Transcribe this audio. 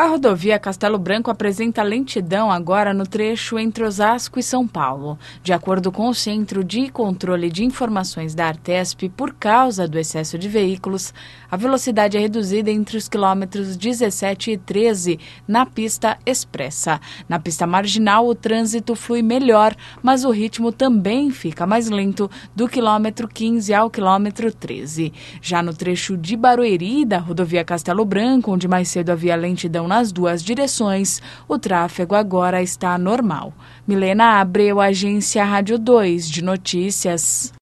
A rodovia Castelo Branco apresenta lentidão agora no trecho entre Osasco e São Paulo. De acordo com o Centro de Controle de Informações da Artesp, por causa do excesso de veículos, a velocidade é reduzida entre os quilômetros 17 e 13 na pista expressa. Na pista marginal, o trânsito flui melhor, mas o ritmo também fica mais lento do quilômetro 15 ao quilômetro 13. Já no trecho de Barueri, da rodovia Castelo Branco, onde mais cedo havia lentidão nas duas direções, o tráfego agora está normal. Milena Abreu, Agência Rádio 2 de Notícias.